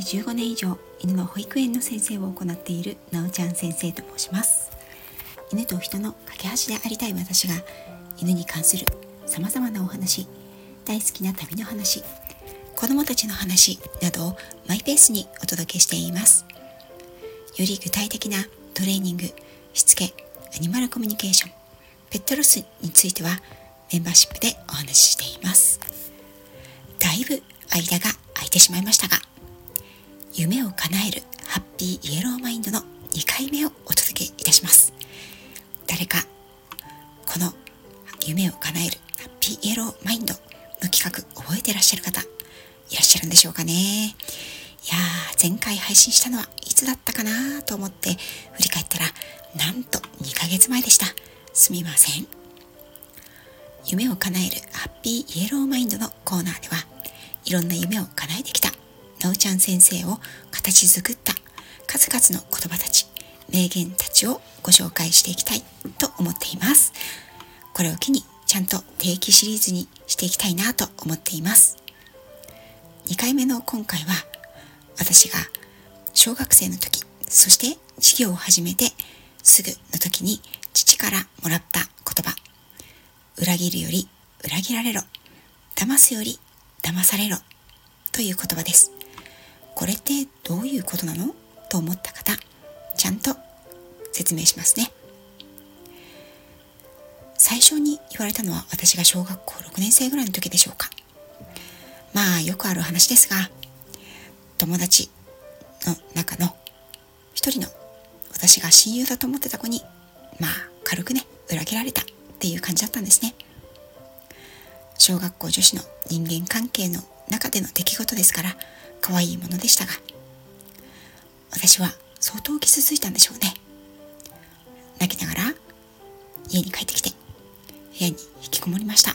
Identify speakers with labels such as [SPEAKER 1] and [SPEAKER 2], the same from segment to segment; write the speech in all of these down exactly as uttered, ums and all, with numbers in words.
[SPEAKER 1] じゅうごねん以上犬の保育園の先生を行っているなおちゃん先生と申します。犬と人の架け橋でありたい私が、犬に関するさまざまなお話、大好きな旅の話、子供たちの話などをマイペースにお届けしています。より具体的なトレーニング、しつけ、アニマルコミュニケーション、ペットロスについてはメンバーシップでお話ししています。だいぶ間が空いてしまいましたが、夢を叶えるハッピーイエローマインドのにかいめをお届けいたします。誰かこの夢を叶えるハッピーイエローマインドの企画覚えていらっしゃる方いらっしゃるんでしょうかね。いやー、前回配信したのはいつだったかなと思って振り返ったら、なんとにかげつまえでした。すみません。夢を叶えるハッピーイエローマインドのコーナーでは、いろんな夢を叶えてきたなおちゃん先生を形作った数々の言葉たち、名言たちをご紹介していきたいと思っています。これを機にちゃんと定期シリーズにしていきたいなと思っています。にかいめの今回は、私が小学生の時、そして授業を始めてすぐの時に父からもらった言葉、裏切るより裏切られろ、騙すより騙されろという言葉です。これってどういうことなのと思った方、ちゃんと説明しますね。最初に言われたのは私が小学校ろくねん生ぐらいの時でしょうか。まあよくある話ですが、友達の中の一人の私が親友だと思ってた子に、まあ軽くね裏切られたっていう感じだったんですね。小学校女子の人間関係の中での出来事ですから可愛いものでしたが、私は相当傷ついたんでしょうね。泣きながら家に帰ってきて部屋に引きこもりました。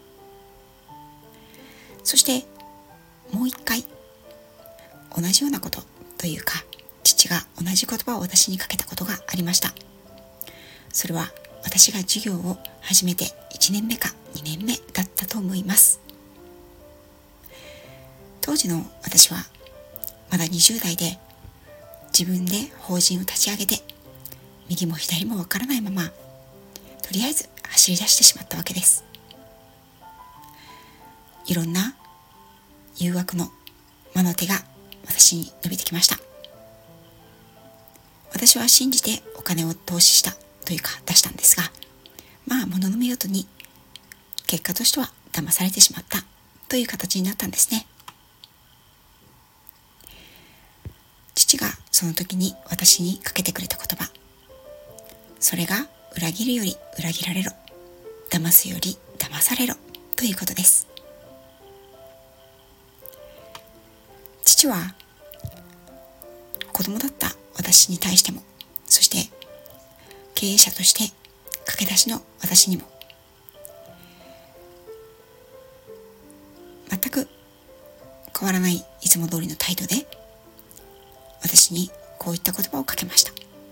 [SPEAKER 1] そしてもう一回同じようなことというか、父が同じ言葉を私にかけたことがありました。それは私が授業を始めていちねんめかにねんめだったと思います。当時の私はまだにじゅう代で、自分で法人を立ち上げて右も左もわからないまま、とりあえず走り出してしまったわけです。いろんな誘惑の魔の手が私に伸びてきました。私は信じてお金を投資したというか出したんですが、まあ物の見事に結果としては騙されてしまったという形になったんですね。父がその時に私にかけてくれた言葉、それが裏切るより裏切られろ、騙すより騙されろということです。父は子供だった私に対しても、そして経営者として駆け出しの私にも、全く変わらないいつも通りの態度で私にこういった言葉をかけました。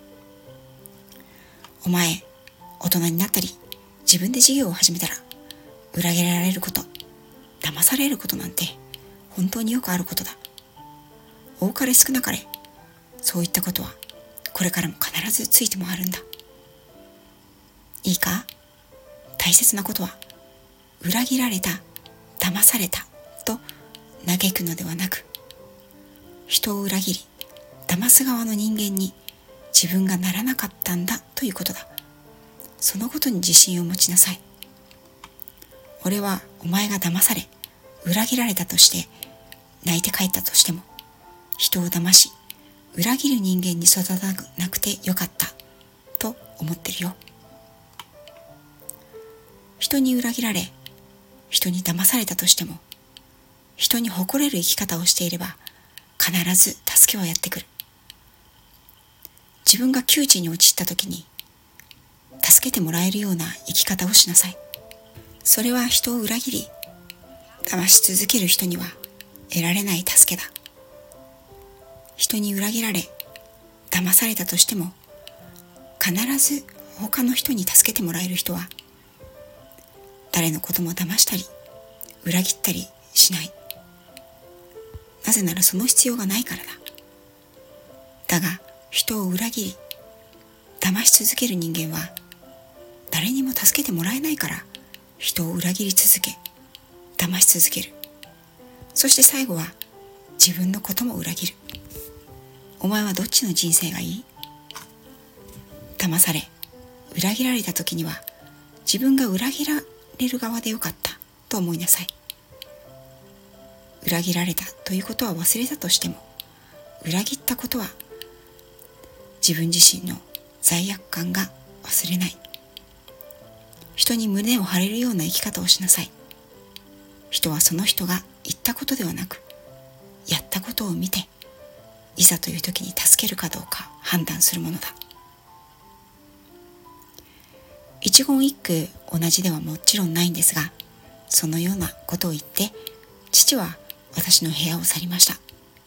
[SPEAKER 1] お前、大人になったり自分で事業を始めたら、裏切られること、騙されることなんて本当によくあることだ。多かれ少なかれそういったことはこれからも必ずついてもあるんだ。いいか、大切なことは裏切られた、騙されたと嘆くのではなく、人を裏切り騙す側の人間に自分がならなかったんだということだ。そのことに自信を持ちなさい。俺はお前が騙され裏切られたとして泣いて帰ったとしても、人を騙し裏切る人間に育たなくてよかったと思ってるよ。人に裏切られ人に騙されたとしても、人に誇れる生き方をしていれば必ず助けはやってくる。自分が窮地に陥った時に助けてもらえるような生き方をしなさい。それは人を裏切り騙し続ける人には得られない助けだ。人に裏切られ騙されたとしても、必ず他の人に助けてもらえる人は誰のことも騙したり裏切ったりしない。ななぜならその必要がないからだ。だが人を裏切り騙し続ける人間は誰にも助けてもらえないから人を裏切り続け騙し続ける。そして最後は自分のことも裏切る。お前はどっちの人生がいい？騙され裏切られた時には自分が裏切られる側でよかったと思いなさい。裏切られたということは忘れたとしても、裏切ったことは自分自身の罪悪感が忘れない。人に胸を張れるような生き方をしなさい。人はその人が言ったことではなく、やったことを見て、いざという時に助けるかどうか判断するものだ。一言一句同じではもちろんないんですが、そのようなことを言って父は私の部屋を去りました。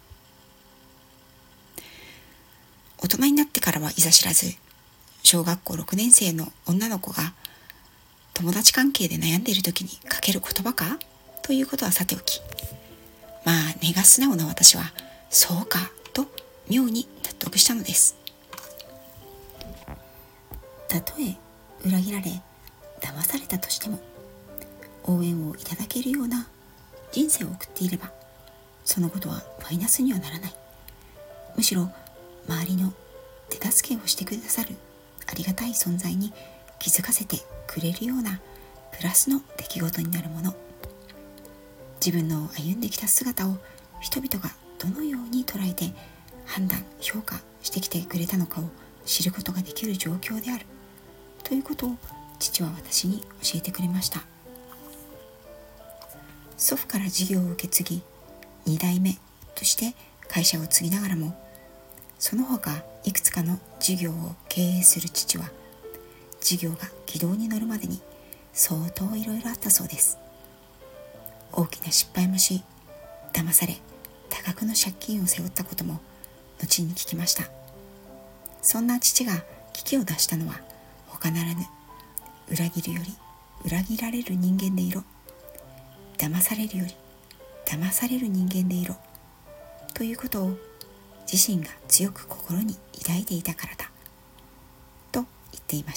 [SPEAKER 1] 大人になってからはいざ知らず、小学校ろくねん生の女の子が友達関係で悩んでいる時にかける言葉かということはさておき、まあ根が素直な私はそうかと妙に納得したのです。たとえ裏切られ騙されたとしても、応援をいただけるような人生を送っていれば、そのことはマイナスにはならない。むしろ周りの手助けをしてくださるありがたい存在に気づかせてくれるようなプラスの出来事になるもの。自分の歩んできた姿を人々がどのように捉えて判断評価してきてくれたのかを知ることができる状況であるということを父は私に教えてくれました。祖父から事業を受け継ぎに代目として会社を継ぎながらも、その他いくつかの事業を経営する父は、事業が軌道に乗るまでに相当いろいろあったそうです。大きな失敗もし、騙され多額の借金を背負ったことも後に聞きました。そんな父が危機を脱したのは他ならぬ、裏切るより裏切られる人間でいろ、騙されるより騙される人間でいろということを自身が強く心に抱いていたからだと言っていました。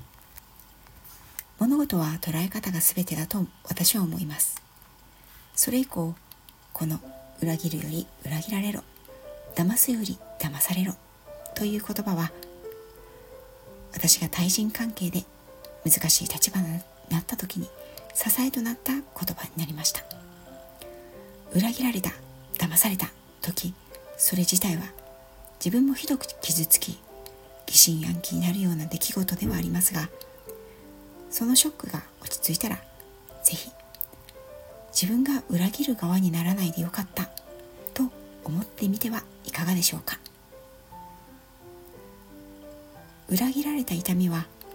[SPEAKER 1] 物事は捉え方が全てだと私は思います。それ以降、この裏切るより裏切られろ、騙すより騙されろという言葉は、私が対人関係で難しい立場になった時に支えとなった言葉になりました。裏切られた、騙された時、それ自体は自分もひどく傷つき疑心暗鬼になるような出来事ではありますが、そのショックが落ち着いたら、ぜひ自分が裏切る側にならないでよかったと思ってみてはいかがでしょうか。裏切られた痛み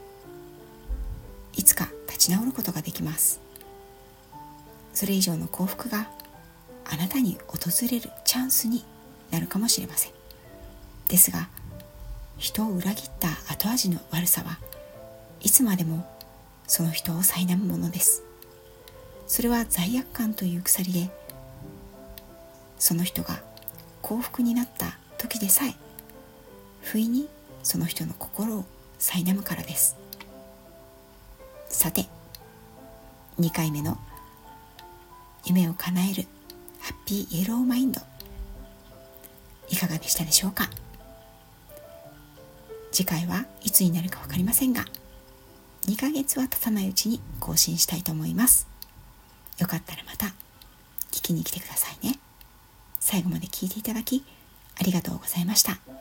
[SPEAKER 1] はいつか立ち直ることができます。それ以上の幸福があなたに訪れるチャンスになるかもしれません。ですが、人を裏切った後味の悪さはいつまでもその人を苛むものです。それは罪悪感という鎖で、その人が幸福になった時でさえ不意にその人の心を苛むからです。さて、にかいめの夢を叶えるハッピーイエローマインド、いかがでしたでしょうか。次回はいつになるか分かりませんが、にかげつは経たないうちに更新したいと思います。よかったらまた聞きに来てくださいね。最後まで聞いていただきありがとうございました。